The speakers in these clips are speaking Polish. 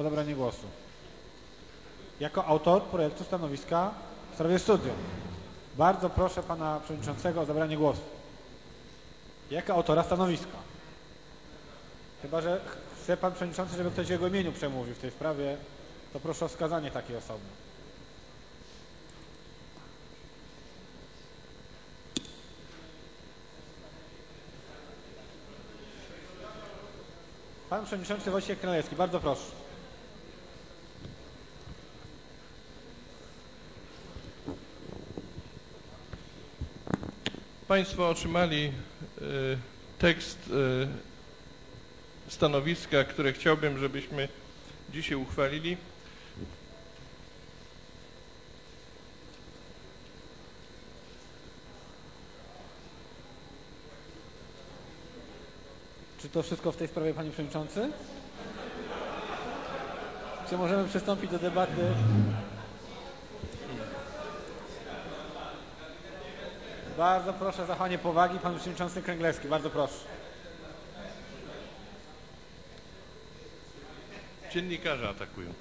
o zabranie głosu. Jako autor projektu stanowiska w sprawie studium. Bardzo proszę pana przewodniczącego o zabranie głosu. Jako autora stanowiska. Chyba że chce pan przewodniczący, żeby ktoś w jego imieniu przemówił w tej sprawie, to proszę o wskazanie takiej osoby. Pan przewodniczący Wojciech Krajewski, bardzo proszę. Państwo otrzymali tekst stanowiska, które chciałbym, żebyśmy dzisiaj uchwalili. Czy to wszystko w tej sprawie, panie przewodniczący? Czy możemy przystąpić do debaty? Bardzo proszę o zachowanie powagi, pan przewodniczący Kręglewski, bardzo proszę. Dziennikarze atakują.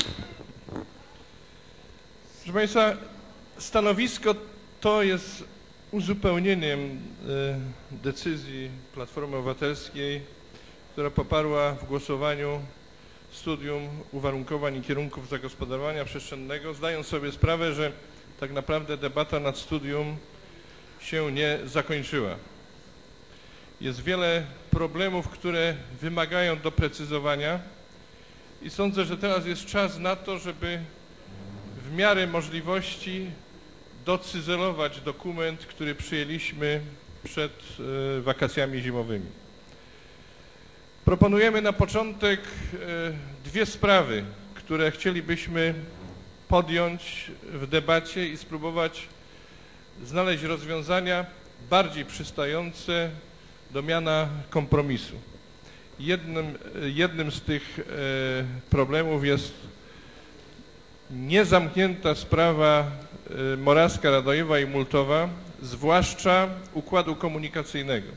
Proszę Państwa, stanowisko to jest uzupełnieniem decyzji Platformy Obywatelskiej, która poparła w głosowaniu studium uwarunkowań i kierunków zagospodarowania przestrzennego, zdając sobie sprawę, że tak naprawdę debata nad studium się nie zakończyła. Jest wiele problemów, które wymagają doprecyzowania i sądzę, że teraz jest czas na to, żeby w miarę możliwości docyzelować dokument, który przyjęliśmy przed wakacjami zimowymi. Proponujemy na początek dwie sprawy, które chcielibyśmy podjąć w debacie i spróbować znaleźć rozwiązania bardziej przystające do miana kompromisu. Jednym z tych problemów jest niezamknięta sprawa Morawska, Radojewa i Multowa, zwłaszcza układu komunikacyjnego.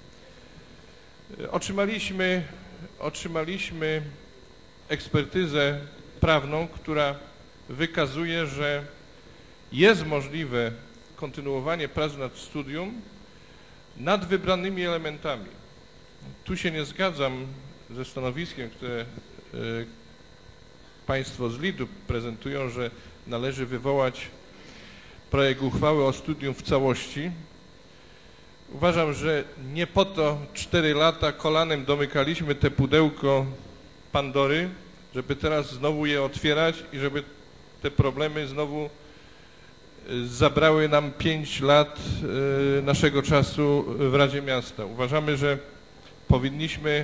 Otrzymaliśmy ekspertyzę prawną, która wykazuje, że jest możliwe kontynuowanie prac nad studium nad wybranymi elementami. Tu się nie zgadzam ze stanowiskiem, które Państwo z LID-u prezentują, że należy wywołać projekt uchwały o studium w całości. Uważam, że nie po to 4 lata kolanem domykaliśmy te pudełko Pandory, żeby teraz znowu je otwierać i żeby te problemy znowu zabrały nam 5 lat naszego czasu w Radzie Miasta. Uważamy, że powinniśmy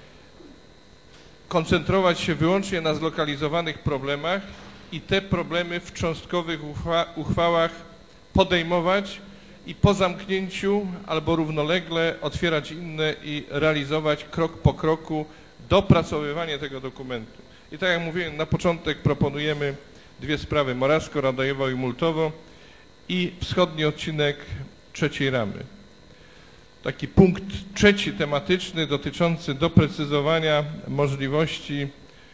koncentrować się wyłącznie na zlokalizowanych problemach i te problemy w cząstkowych uchwałach podejmować i po zamknięciu albo równolegle otwierać inne i realizować krok po kroku dopracowywanie tego dokumentu. I tak jak mówiłem, na początek proponujemy dwie sprawy: Morawsko, Radojewo i Multowo i wschodni odcinek trzeciej ramy. Taki punkt trzeci tematyczny dotyczący doprecyzowania możliwości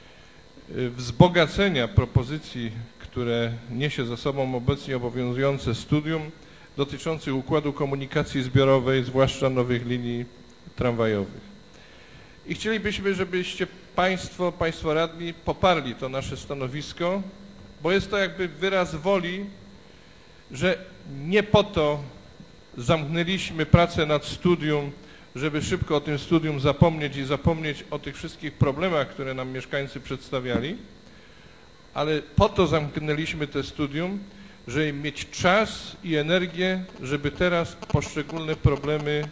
wzbogacenia propozycji, które niesie za sobą obecnie obowiązujące studium dotyczących układu komunikacji zbiorowej, zwłaszcza nowych linii tramwajowych. I chcielibyśmy, żebyście Państwo radni poparli to nasze stanowisko, bo jest to jakby wyraz woli, że nie po to zamknęliśmy pracę nad studium, żeby szybko o tym studium zapomnieć i zapomnieć o tych wszystkich problemach, które nam mieszkańcy przedstawiali, ale po to zamknęliśmy to studium, żeby mieć czas i energię, żeby teraz poszczególne problemy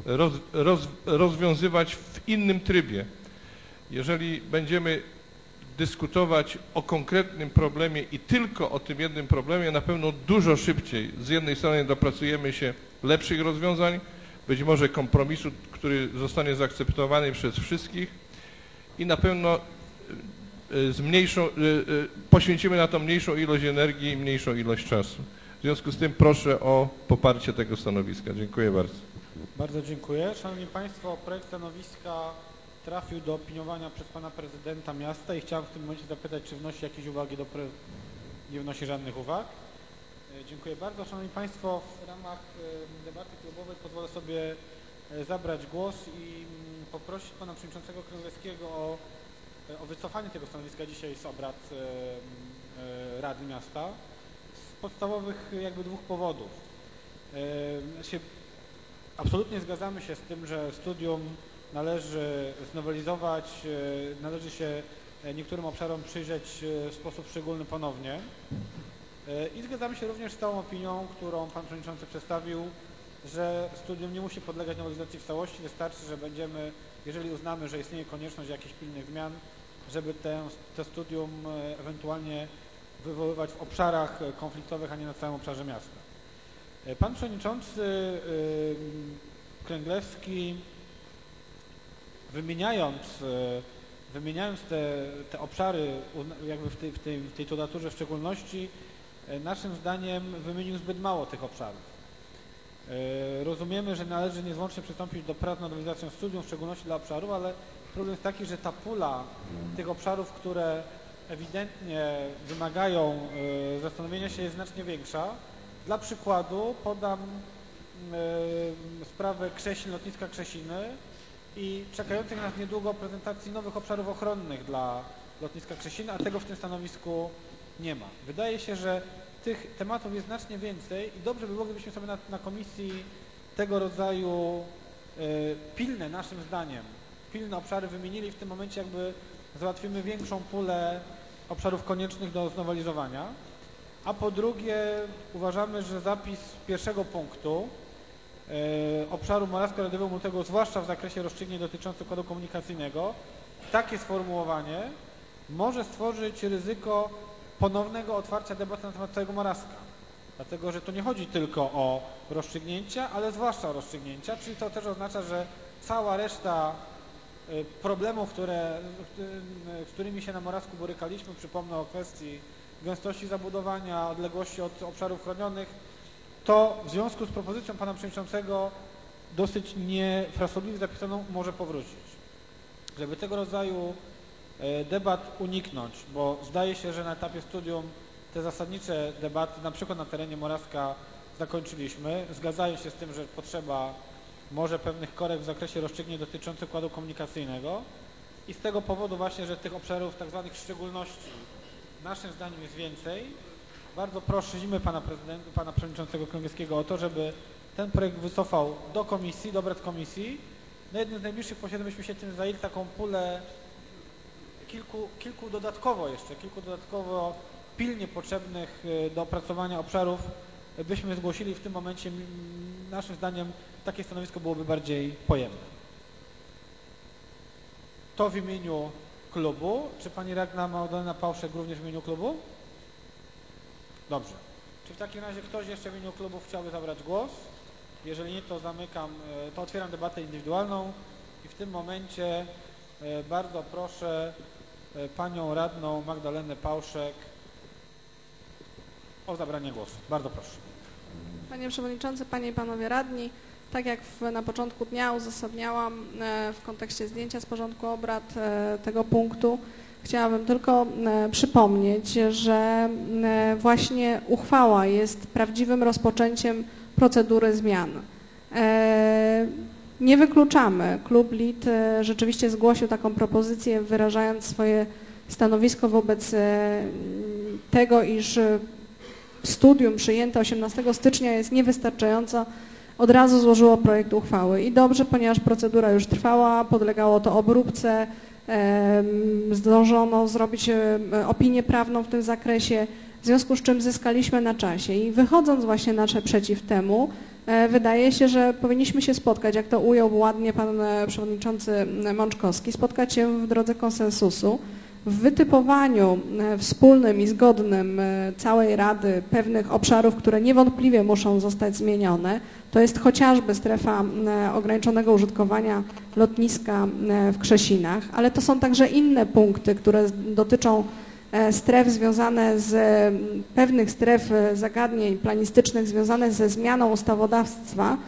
rozwiązywać w innym trybie. Jeżeli będziemy dyskutować o konkretnym problemie i tylko o tym jednym problemie, na pewno dużo szybciej z jednej strony dopracujemy się lepszych rozwiązań, być może kompromisu, który zostanie zaakceptowany przez wszystkich i na pewno poświęcimy na to mniejszą ilość energii i mniejszą ilość czasu. W związku z tym proszę o poparcie tego stanowiska. Dziękuję bardzo. Bardzo dziękuję. Szanowni Państwo, projekt stanowiska trafił do opiniowania przez pana prezydenta miasta i chciałem w tym momencie zapytać, czy wnosi jakieś uwagi nie wnosi żadnych uwag. Dziękuję bardzo. Szanowni Państwo, w ramach debaty klubowej pozwolę sobie zabrać głos i poprosić pana przewodniczącego Krągleckiego o wycofanie tego stanowiska dzisiaj z obrad Rady Miasta z podstawowych jakby dwóch powodów. Absolutnie zgadzamy się z tym, że studium należy znowelizować, należy się niektórym obszarom przyjrzeć w sposób szczególny ponownie i zgadzamy się również z tą opinią, którą pan przewodniczący przedstawił, że studium nie musi podlegać nowelizacji w całości, wystarczy, że będziemy, jeżeli uznamy, że istnieje konieczność jakichś pilnych zmian, żeby to studium ewentualnie wywoływać w obszarach konfliktowych, a nie na całym obszarze miasta. Pan przewodniczący Kręglewski, wymieniając te obszary jakby w tej tudaturze w szczególności, naszym zdaniem wymienił zbyt mało tych obszarów. Rozumiemy, że należy niezwłocznie przystąpić do prac nad nowelizacją studium, w szczególności dla obszarów, ale problem jest taki, że ta pula tych obszarów, które ewidentnie wymagają zastanowienia się, jest znacznie większa. Dla przykładu podam sprawę Krzesin, lotniska Krzesiny i czekających nas niedługo prezentacji nowych obszarów ochronnych dla lotniska Krzesiny, a tego w tym stanowisku nie ma. Wydaje się, że tych tematów jest znacznie więcej i dobrze by było, gdybyśmy sobie na komisji tego rodzaju pilne, naszym zdaniem, pilne obszary wymienili. W tym momencie jakby załatwimy większą pulę obszarów koniecznych do znowelizowania. A po drugie uważamy, że zapis pierwszego punktu obszaru Morawsko-Radywego-Multego, zwłaszcza w zakresie rozstrzygnięć dotyczących układu komunikacyjnego, takie sformułowanie może stworzyć ryzyko ponownego otwarcia debaty na temat całego Morawska. Dlatego, że tu nie chodzi tylko o rozstrzygnięcia, ale zwłaszcza o rozstrzygnięcia, czyli to też oznacza, że cała reszta problemów, z którymi się na Morawsku borykaliśmy, przypomnę o kwestii gęstości zabudowania, odległości od obszarów chronionych, to w związku z propozycją pana przewodniczącego dosyć niefrasobliwie zapisaną może powrócić. Żeby tego rodzaju debat uniknąć, bo zdaje się, że na etapie studium te zasadnicze debaty, na przykład na terenie Morawska, zakończyliśmy. Zgadzają się z tym, że potrzeba może pewnych korekt w zakresie rozstrzygnięć dotyczących układu komunikacyjnego i z tego powodu właśnie, że tych obszarów tak zwanych szczególności naszym zdaniem jest więcej. Bardzo prosimy pana przewodniczącego Krągleckiego o to, żeby ten projekt wycofał do komisji, do obrad komisji. Na jednym z najbliższych posiedzeń byśmy się tym zajęli, taką pulę kilku dodatkowo pilnie potrzebnych do opracowania obszarów byśmy zgłosili. W tym momencie naszym zdaniem takie stanowisko byłoby bardziej pojemne. To w imieniu klubu. Czy pani radna Magdalena Pałszek również w imieniu klubu? Dobrze. Czy w takim razie ktoś jeszcze w imieniu klubu chciałby zabrać głos? Jeżeli nie, to to otwieram debatę indywidualną i w tym momencie bardzo proszę panią radną Magdalenę Pałszek o zabranie głosu. Bardzo proszę. Panie Przewodniczący, Panie i Panowie Radni, tak jak na początku dnia uzasadniałam w kontekście zdjęcia z porządku obrad tego punktu, chciałabym tylko przypomnieć, że właśnie uchwała jest prawdziwym rozpoczęciem procedury zmian. Nie wykluczamy. Klub LIT rzeczywiście zgłosił taką propozycję, wyrażając swoje stanowisko wobec tego, iż studium przyjęte 18 stycznia jest niewystarczająco. Od razu złożyło projekt uchwały. I dobrze, ponieważ procedura już trwała, podlegało to obróbce, zdążono zrobić opinię prawną w tym zakresie, w związku z czym zyskaliśmy na czasie. I wychodząc właśnie naprzeciw temu, wydaje się, że powinniśmy się spotkać, jak to ujął ładnie pan przewodniczący Mączkowski, spotkać się w drodze konsensusu, w wytypowaniu wspólnym i zgodnym całej Rady pewnych obszarów, które niewątpliwie muszą zostać zmienione. To jest chociażby strefa ograniczonego użytkowania lotniska w Krzesinach, ale to są także inne punkty, które dotyczą stref związane z pewnych stref zagadnień planistycznych związane ze zmianą ustawodawstwa,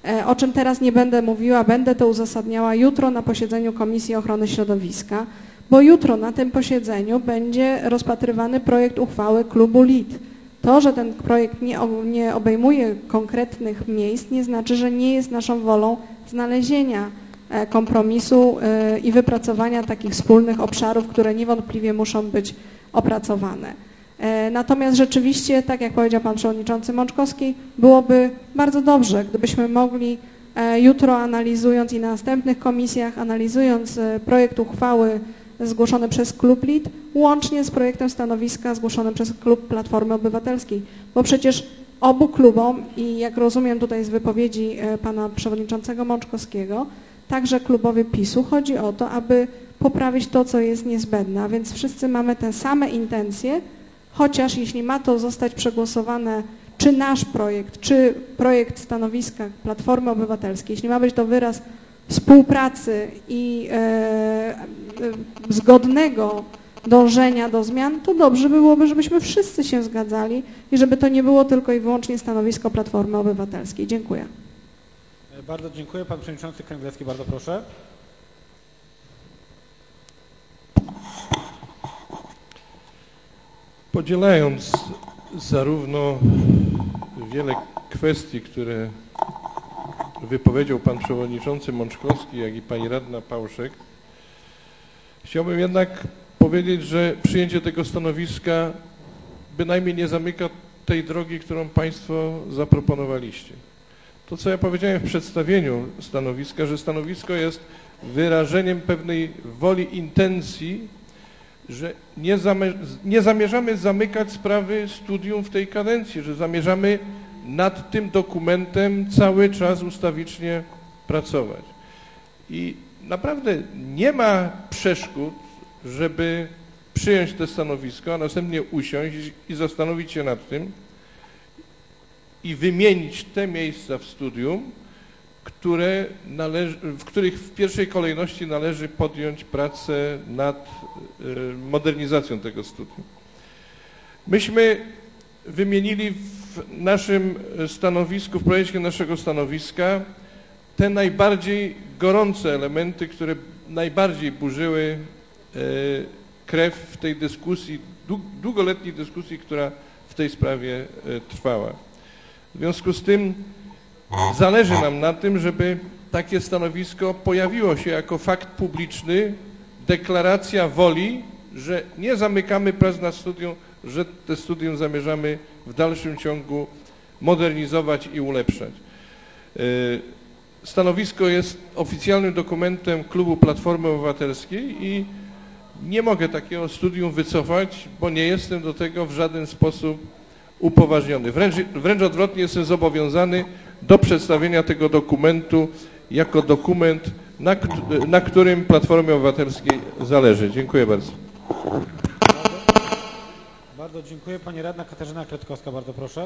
o czym teraz nie będę mówiła, będę to uzasadniała jutro na posiedzeniu Komisji Ochrony Środowiska, bo jutro na tym posiedzeniu będzie rozpatrywany projekt uchwały klubu LID. To, że ten projekt nie obejmuje konkretnych miejsc, nie znaczy, że nie jest naszą wolą znalezienia kompromisu i wypracowania takich wspólnych obszarów, które niewątpliwie muszą być opracowane. Natomiast rzeczywiście, tak jak powiedział pan przewodniczący Mączkowski, byłoby bardzo dobrze, gdybyśmy mogli jutro, analizując i na następnych komisjach, analizując projekt uchwały zgłoszony przez klub LID, łącznie z projektem stanowiska zgłoszonym przez klub Platformy Obywatelskiej, bo przecież obu klubom i jak rozumiem tutaj z wypowiedzi pana przewodniczącego Mączkowskiego, także klubowi PiS-u chodzi o to, aby poprawić to, co jest niezbędne, a więc wszyscy mamy te same intencje, chociaż jeśli ma to zostać przegłosowane, czy nasz projekt, czy projekt stanowiska Platformy Obywatelskiej, jeśli ma być to wyraz współpracy i zgodnego dążenia do zmian, to dobrze byłoby, żebyśmy wszyscy się zgadzali i żeby to nie było tylko i wyłącznie stanowisko Platformy Obywatelskiej. Dziękuję. Bardzo dziękuję. Pan przewodniczący Kręglecki, bardzo proszę. Podzielając zarówno wiele kwestii, które wypowiedział pan przewodniczący Mączkowski, jak i pani radna Pałszek, chciałbym jednak powiedzieć, że przyjęcie tego stanowiska bynajmniej nie zamyka tej drogi, którą państwo zaproponowaliście. To, co ja powiedziałem w przedstawieniu stanowiska, że stanowisko jest wyrażeniem pewnej woli, intencji, że nie zamierzamy zamykać sprawy studium w tej kadencji, że zamierzamy nad tym dokumentem cały czas ustawicznie pracować. I naprawdę nie ma przeszkód, żeby przyjąć to stanowisko, a następnie usiąść i zastanowić się nad tym i wymienić te miejsca w studium, w których w pierwszej kolejności należy podjąć pracę nad modernizacją tego studium. Myśmy wymienili w naszym stanowisku, w projekcie naszego stanowiska te najbardziej gorące elementy, które najbardziej burzyły krew w tej dyskusji, długoletniej dyskusji, która w tej sprawie trwała. W związku z tym zależy nam na tym, żeby takie stanowisko pojawiło się jako fakt publiczny, deklaracja woli, że nie zamykamy prac nad studium, że te studium zamierzamy w dalszym ciągu modernizować i ulepszać. Stanowisko jest oficjalnym dokumentem klubu Platformy Obywatelskiej i nie mogę takiego studium wycofać, bo nie jestem do tego w żaden sposób upoważniony. Wręcz odwrotnie, jestem zobowiązany do przedstawienia tego dokumentu jako dokument, na którym Platformie Obywatelskiej zależy. Dziękuję bardzo. Bardzo dziękuję. Pani radna Katarzyna Kretkowska, bardzo proszę.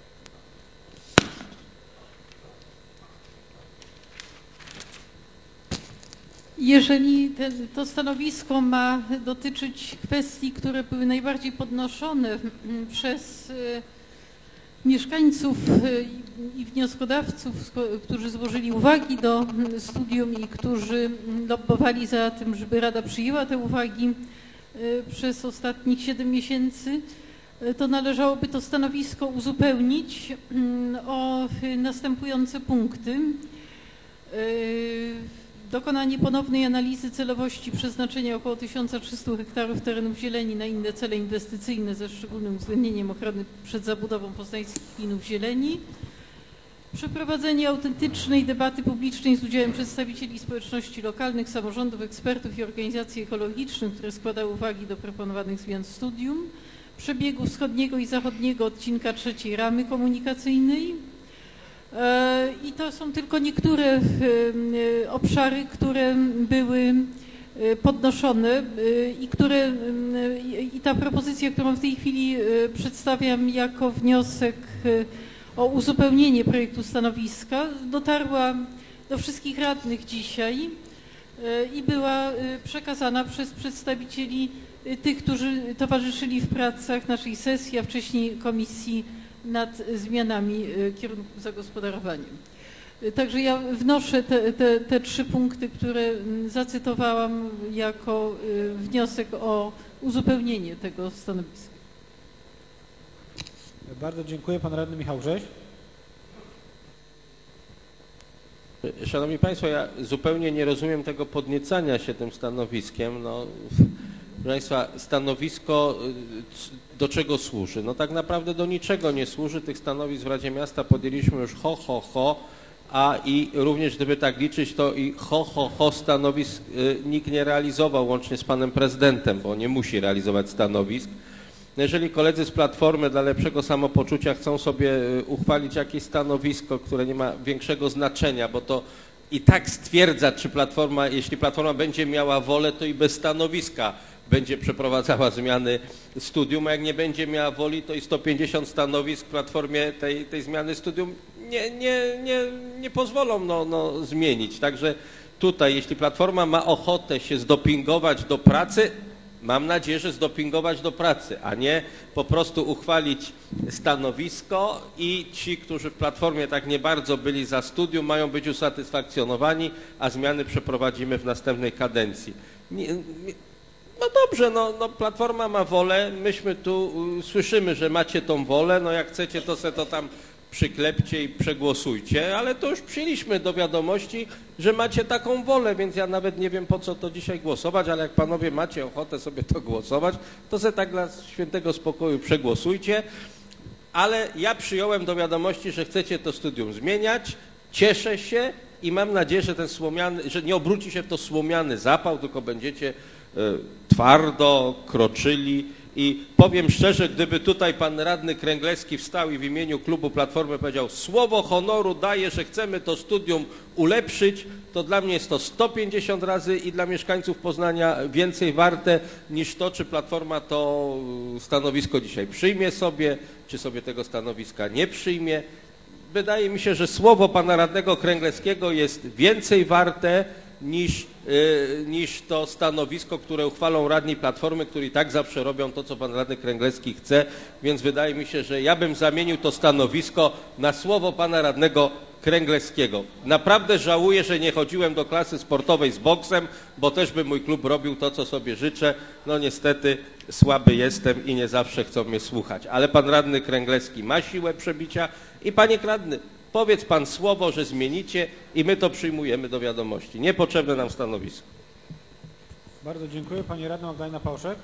Jeżeli to stanowisko ma dotyczyć kwestii, które były najbardziej podnoszone przez mieszkańców i wnioskodawców, którzy złożyli uwagi do studium i którzy lobbowali za tym, żeby Rada przyjęła te uwagi przez ostatnich 7 miesięcy, to należałoby to stanowisko uzupełnić o następujące punkty. Dokonanie ponownej analizy celowości przeznaczenia około 1300 hektarów terenów zieleni na inne cele inwestycyjne ze szczególnym uwzględnieniem ochrony przed zabudową poznańskich linów zieleni. Przeprowadzenie autentycznej debaty publicznej z udziałem przedstawicieli społeczności lokalnych, samorządów, ekspertów i organizacji ekologicznych, które składały uwagi do proponowanych zmian w studium. Przebiegu wschodniego i zachodniego odcinka 3. ramy komunikacyjnej. I to są tylko niektóre obszary, które były podnoszone i ta propozycja, którą w tej chwili przedstawiam jako wniosek o uzupełnienie projektu stanowiska, dotarła do wszystkich radnych dzisiaj i była przekazana przez przedstawicieli tych, którzy towarzyszyli w pracach naszej sesji, a wcześniej komisji nad zmianami kierunku zagospodarowania. Także ja wnoszę te 3 punkty, które zacytowałam jako wniosek o uzupełnienie tego stanowiska. Bardzo dziękuję. Pan radny Michał Grześ. Szanowni Państwo, ja zupełnie nie rozumiem tego podniecania się tym stanowiskiem. No, proszę Państwa, stanowisko do czego służy? No tak naprawdę do niczego nie służy. Tych stanowisk w Radzie Miasta podjęliśmy już a i również gdyby tak liczyć, to i stanowisk nikt nie realizował, łącznie z panem prezydentem, bo nie musi realizować stanowisk. Jeżeli koledzy z Platformy dla lepszego samopoczucia chcą sobie uchwalić jakieś stanowisko, które nie ma większego znaczenia, bo to i tak stwierdza, czy Platforma, jeśli Platforma będzie miała wolę, to i bez stanowiska będzie przeprowadzała zmiany studium, a jak nie będzie miała woli, to i 150 stanowisk w Platformie tej zmiany studium nie pozwolą zmienić. Także tutaj, jeśli Platforma ma ochotę się zdopingować do pracy, mam nadzieję, że zdopingować do pracy, a nie po prostu uchwalić stanowisko i ci, którzy w Platformie tak nie bardzo byli za studium, mają być usatysfakcjonowani, a zmiany przeprowadzimy w następnej kadencji. No dobrze, no Platforma ma wolę, myśmy tu słyszymy, że macie tą wolę, no jak chcecie, to se to tam przyklepcie i przegłosujcie, ale to już przyjęliśmy do wiadomości, że macie taką wolę, więc ja nawet nie wiem, po co to dzisiaj głosować, ale jak panowie macie ochotę sobie to głosować, to se tak dla świętego spokoju przegłosujcie, ale ja przyjąłem do wiadomości, że chcecie to studium zmieniać, cieszę się i mam nadzieję, że że nie obróci się w to słomiany zapał, tylko będziecie twardo kroczyli. I powiem szczerze, gdyby tutaj pan radny Kręglewski wstał i w imieniu klubu Platformy powiedział: słowo honoru daję, że chcemy to studium ulepszyć, to dla mnie jest to 150 razy i dla mieszkańców Poznania więcej warte niż to, czy Platforma to stanowisko dzisiaj przyjmie sobie, czy sobie tego stanowiska nie przyjmie. Wydaje mi się, że słowo pana radnego Kręglewskiego jest więcej warte niż to stanowisko, które uchwalą radni Platformy, którzy i tak zawsze robią to, co pan radny Kręglewski chce, więc wydaje mi się, że ja bym zamienił to stanowisko na słowo pana radnego Kręglewskiego. Naprawdę żałuję, że nie chodziłem do klasy sportowej z boksem, bo też by mój klub robił to, co sobie życzę. No niestety słaby jestem i nie zawsze chcą mnie słuchać, ale pan radny Kręglewski ma siłę przebicia i panie radny, powiedz pan słowo, że zmienicie i my to przyjmujemy do wiadomości. Niepotrzebne nam stanowisko. Bardzo dziękuję. Pani radna Magdalena Pałszek.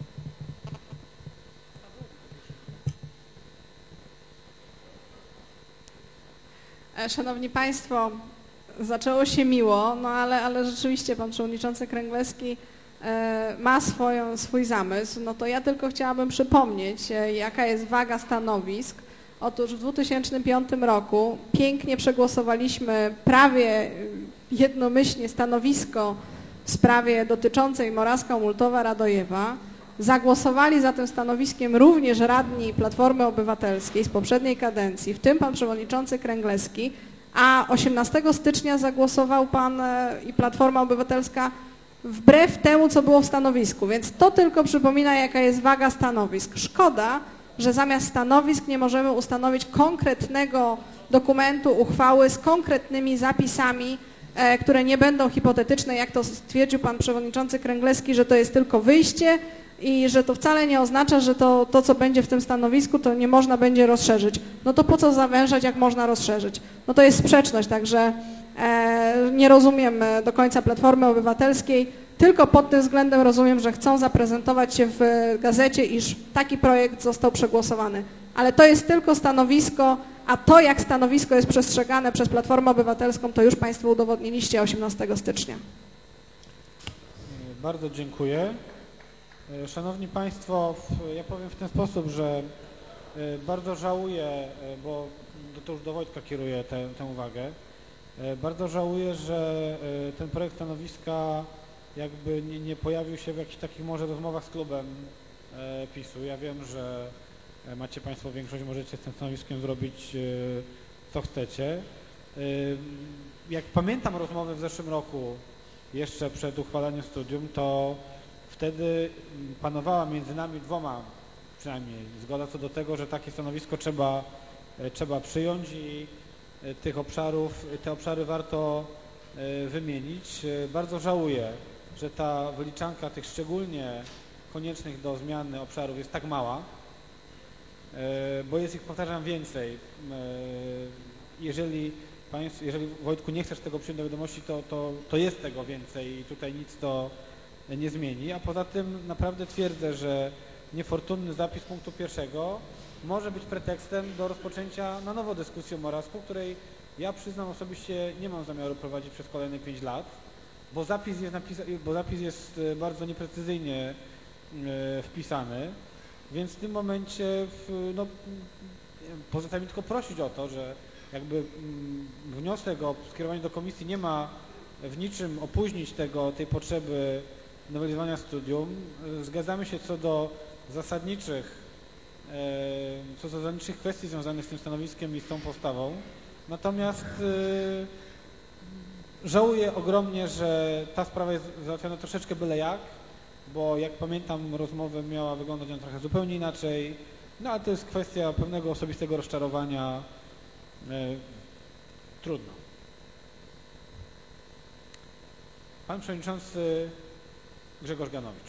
Szanowni Państwo, zaczęło się miło, no ale rzeczywiście pan przewodniczący Kręglewski ma swój zamysł. No to ja tylko chciałabym przypomnieć, jaka jest waga stanowisk. Otóż w 2005 roku pięknie przegłosowaliśmy prawie jednomyślnie stanowisko w sprawie dotyczącej Morawska, Multowa, Radojewa. Zagłosowali za tym stanowiskiem również radni Platformy Obywatelskiej z poprzedniej kadencji, w tym pan przewodniczący Kręglewski, a 18 stycznia zagłosował pan i Platforma Obywatelska wbrew temu, co było w stanowisku. Więc to tylko przypomina, jaka jest waga stanowisk. Szkoda, że zamiast stanowisk nie możemy ustanowić konkretnego dokumentu, uchwały z konkretnymi zapisami, które nie będą hipotetyczne, jak to stwierdził pan przewodniczący Kręglewski, że to jest tylko wyjście i że to wcale nie oznacza, że to co będzie w tym stanowisku, to nie można będzie rozszerzyć. No to po co zawężać, jak można rozszerzyć? No to jest sprzeczność, także nie rozumiem do końca Platformy Obywatelskiej. Tylko pod tym względem rozumiem, że chcą zaprezentować się w gazecie, iż taki projekt został przegłosowany. Ale to jest tylko stanowisko, a to, jak stanowisko jest przestrzegane przez Platformę Obywatelską, to już Państwo udowodniliście 18 stycznia. Bardzo dziękuję. Szanowni Państwo, ja powiem w ten sposób, że bardzo żałuję, bo to już do Wojtka kieruję tę uwagę, bardzo żałuję, że ten projekt stanowiska jakby nie pojawił się w jakichś takich może rozmowach z klubem PiS-u. Ja wiem, że macie Państwo większość, możecie z tym stanowiskiem zrobić co chcecie. Jak pamiętam rozmowy w zeszłym roku, jeszcze przed uchwalaniem studium, to wtedy panowała między nami dwoma przynajmniej zgoda co do tego, że takie stanowisko trzeba przyjąć i te obszary warto wymienić. Bardzo żałuję, że ta wyliczanka tych szczególnie koniecznych do zmiany obszarów jest tak mała, bo jest ich, powtarzam, więcej. Jeżeli Wojtku nie chcesz tego przyjąć do wiadomości, to jest tego więcej i tutaj nic to nie zmieni, a poza tym naprawdę twierdzę, że niefortunny zapis punktu 1 może być pretekstem do rozpoczęcia na nowo dyskusji o Morawsku, której ja przyznam osobiście nie mam zamiaru prowadzić przez kolejne 5 lat, bo zapis jest bardzo nieprecyzyjnie wpisany, więc w tym momencie pozostaje mi tylko prosić o to, że jakby wniosek o skierowanie do komisji nie ma w niczym opóźnić tej potrzeby nowelizowania studium. Zgadzamy się co do zasadniczych kwestii związanych z tym stanowiskiem i z tą postawą. Natomiast żałuję ogromnie, że ta sprawa jest załatwiona troszeczkę byle jak, bo jak pamiętam rozmowę miała wyglądać ona trochę zupełnie inaczej, no ale to jest kwestia pewnego osobistego rozczarowania. Trudno. Pan Przewodniczący Grzegorz Ganowicz.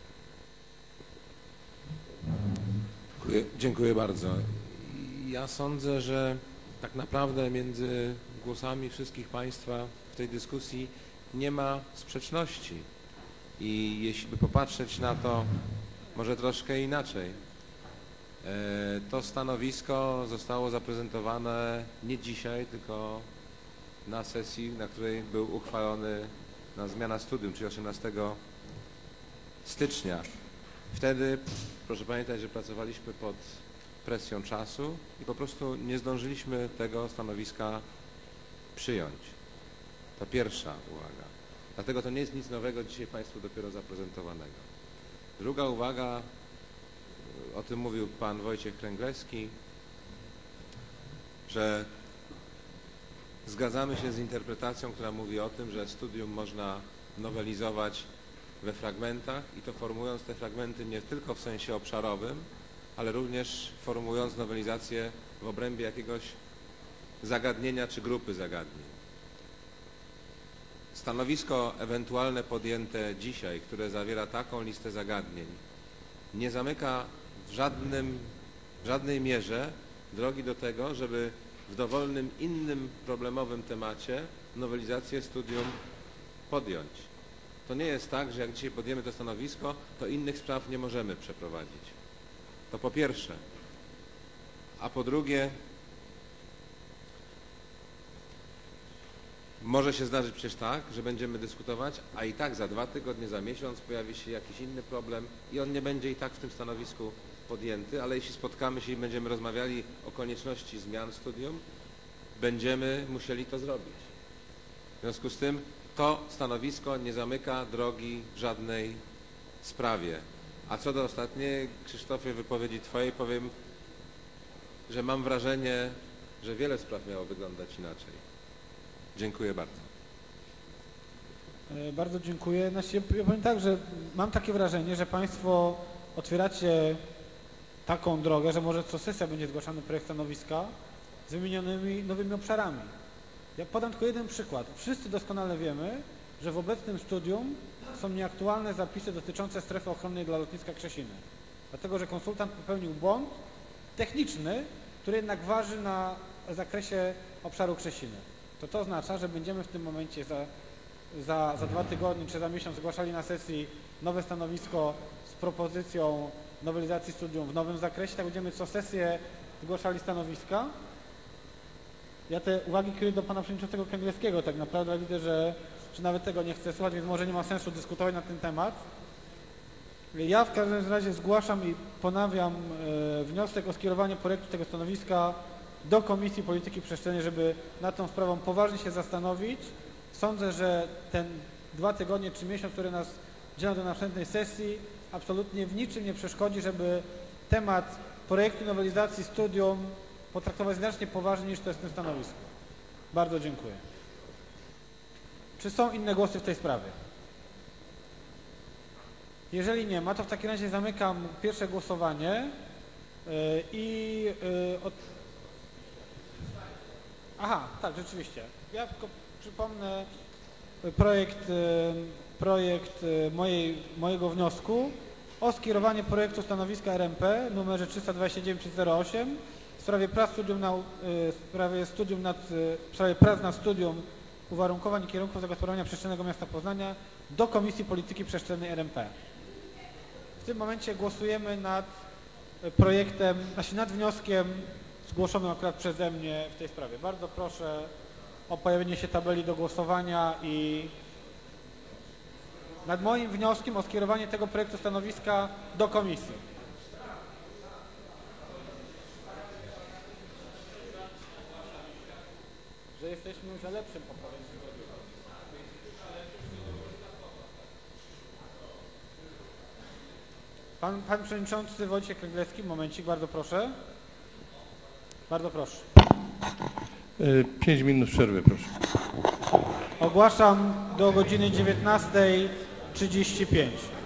Dziękuję bardzo. Ja sądzę, że tak naprawdę między głosami wszystkich Państwa w tej dyskusji nie ma sprzeczności i jeśli by popatrzeć na to może troszkę inaczej, to stanowisko zostało zaprezentowane nie dzisiaj, tylko na sesji, na której był uchwalony zmiana studium, czyli 18 stycznia. Wtedy, proszę pamiętać, że pracowaliśmy pod presją czasu i po prostu nie zdążyliśmy tego stanowiska przyjąć. To pierwsza uwaga. Dlatego to nie jest nic nowego dzisiaj Państwu dopiero zaprezentowanego. Druga uwaga, o tym mówił Pan Wojciech Kręglewski, że zgadzamy się z interpretacją, która mówi o tym, że studium można nowelizować we fragmentach i to formułując te fragmenty nie tylko w sensie obszarowym, ale również formułując nowelizację w obrębie jakiegoś zagadnienia czy grupy zagadnień. Stanowisko ewentualne podjęte dzisiaj, które zawiera taką listę zagadnień, nie zamyka w żadnej mierze drogi do tego, żeby w dowolnym innym problemowym temacie nowelizację studium podjąć. To nie jest tak, że jak dzisiaj podjęmy to stanowisko, to innych spraw nie możemy przeprowadzić. To po pierwsze. A po drugie, może się zdarzyć przecież tak, że będziemy dyskutować, a i tak za 2 tygodnie, za miesiąc pojawi się jakiś inny problem i on nie będzie i tak w tym stanowisku podjęty, ale jeśli spotkamy się i będziemy rozmawiali o konieczności zmian studium, będziemy musieli to zrobić. W związku z tym to stanowisko nie zamyka drogi w żadnej sprawie. A co do ostatniej, Krzysztofie, wypowiedzi Twojej, powiem, że mam wrażenie, że wiele spraw miało wyglądać inaczej. Dziękuję bardzo. Bardzo dziękuję. Ja powiem tak, że mam takie wrażenie, że Państwo otwieracie taką drogę, że może co sesja będzie zgłaszany projekt stanowiska z wymienionymi nowymi obszarami. Ja podam tylko jeden przykład. Wszyscy doskonale wiemy, że w obecnym studium są nieaktualne zapisy dotyczące strefy ochronnej dla lotniska Krzesiny. Dlatego, że konsultant popełnił błąd techniczny, który jednak waży na zakresie obszaru Krzesiny. To oznacza, że będziemy w tym momencie za 2 tygodnie czy za miesiąc zgłaszali na sesji nowe stanowisko z propozycją nowelizacji studium w nowym zakresie. Tak będziemy co sesję zgłaszali stanowiska. Ja te uwagi kieruję do Pana Przewodniczącego Kręglewskiego tak naprawdę, ale widzę, że nawet tego nie chce słuchać, więc może nie ma sensu dyskutować na ten temat. Ja w każdym razie zgłaszam i ponawiam wniosek o skierowanie projektu tego stanowiska do Komisji Polityki Przestrzennej, żeby nad tą sprawą poważnie się zastanowić. Sądzę, że ten 2 tygodnie czy miesiąc, który nas dzielą do następnej sesji, absolutnie w niczym nie przeszkodzi, żeby temat projektu nowelizacji studium potraktować znacznie poważniej niż to jest w tym stanowisku. Bardzo dziękuję. Czy są inne głosy w tej sprawie? Jeżeli nie ma, to w takim razie zamykam pierwsze głosowanie i Aha, tak, rzeczywiście. Ja tylko przypomnę projekt mojego wniosku o skierowanie projektu stanowiska RMP numerze 329/08 w sprawie prac nad studium uwarunkowań i kierunków zagospodarowania przestrzennego miasta Poznania do Komisji Polityki Przestrzennej RMP. W tym momencie głosujemy nad projektem, nad wnioskiem zgłoszonym akurat przeze mnie w tej sprawie. Bardzo proszę o pojawienie się tabeli do głosowania i nad moim wnioskiem o skierowanie tego projektu stanowiska do komisji. Że jesteśmy już za lepszym poprawem. Pan przewodniczący Wojciech Kryglewski, momencik, bardzo proszę. Bardzo proszę. 5 minut przerwy, proszę. Ogłaszam do godziny 19:35.